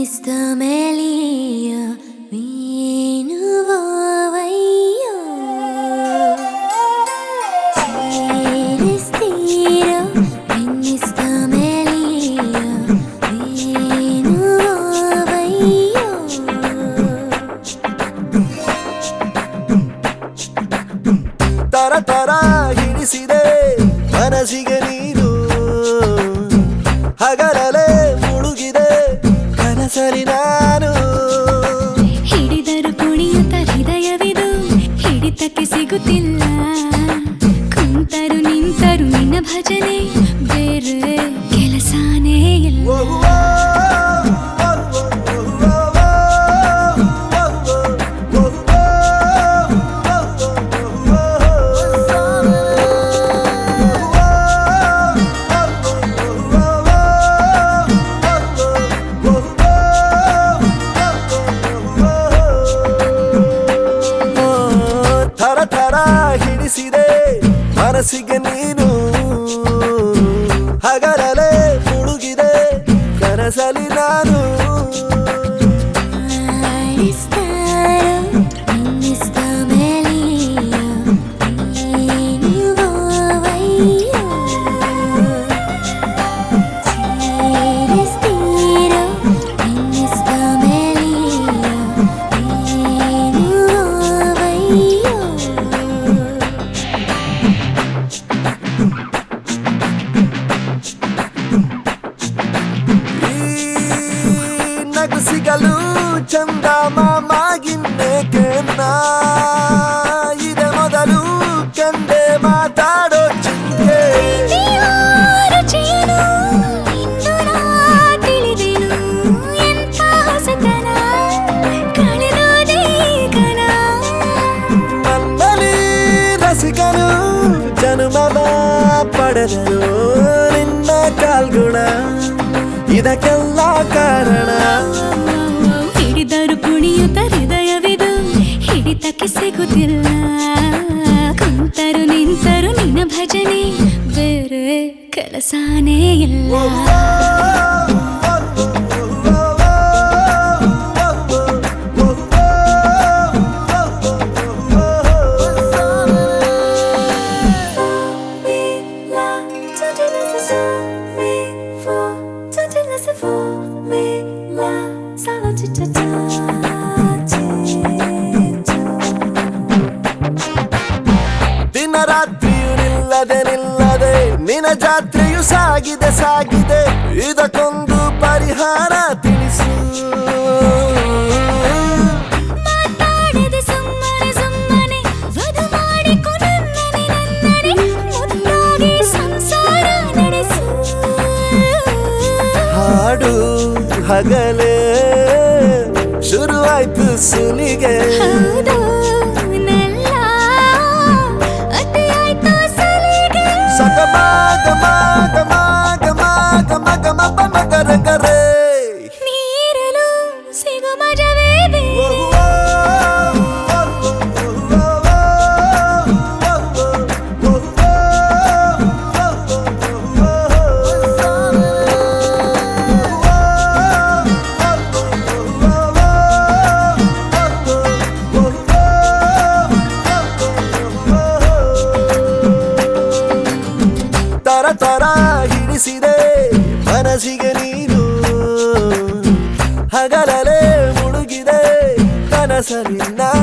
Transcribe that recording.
Mr. Melia, Venuvayo, Celestino, Mr. Melia, Venuvayo. Tara tara hiniside manasige ನೀನು ಹಗಲಲೆ ಮುಳುಗಿದೆ ಕನಸಲಿ ನಾನು ಹಿಡಿದರು ಕುಣಿಯುತ್ತ ಹೃದಯವಿದು ಹಿಡಿತಕ್ಕೆ ಸಿಗುತ್ತಿಲ್ಲ ಕುಂತರು ನಿಂತರು ನಿನ್ನ ಭಜನೆ ಬೇರೆ ಕೆಲಸನೇ ಇಲ್ಲ ಹಿಡಿಸಿದೆ ಮನಸ್ಸಿಗೆ ನೀನು ಹಗಲಲೆ ಮುಳುಗಿದೆ ಕನಸಲಿ ನಾನು ಸಿಗಲು ಚಂದ ಮಾಮಾಗಿನ್ನೇಕೆ ಇದೆ ಮೊದಲು ಕಂಡೆ ಮಾತಾಡೋ ಚಿಂತೆ ನನ್ನಲ್ಲಿ ರಸಿಕನು ಜನ್ಮವ ಪಡೆದರು ನಿನ್ನ ಕಾಲ್ಗುಣ ಇದಕ್ಕೆಲ್ಲ ಕಾರಣ ಹಿಡಿದರು ಕುಣಿಯುತ್ತ ಹೃದಯವಿದು ಹಿಡಿತಕ್ಕೆ ಸಿಗುತ್ತಿಲ್ಲ ಕುಂತರು ನಿಂತರು ನಿನ್ನ ಭಜನೆ ಬೇರೆ ಕೆಲಸನೇ ಇಲ್ಲ ದಿನ ರಾತ್ರಿಯು ನಿಲ್ಲದೆ ನಿನ್ನ ಜಾತ್ರೆಯು ಸಾಗಿದೆ ಸಾಗಿದೆ ಇದಕ್ಕೊಂದು ಪರಿಹಾರ ತಿಳಿಸು ಹಾಡು ಹಗಲೇ ಶುರುವಾಯ್ತು ಸುಲಿಗೆ ಕರೆ ನೀರಲು ಸಿಗು ಮಜವೇದೆ ತರ ತರ ಹಿಡಿಸಿದೆ ಮನಸ್ಸಿಗೆ ನೀನು ಹಗಲಲೆ ಮುಳುಗಿದೆ ಕನಸಲಿ ನಾನು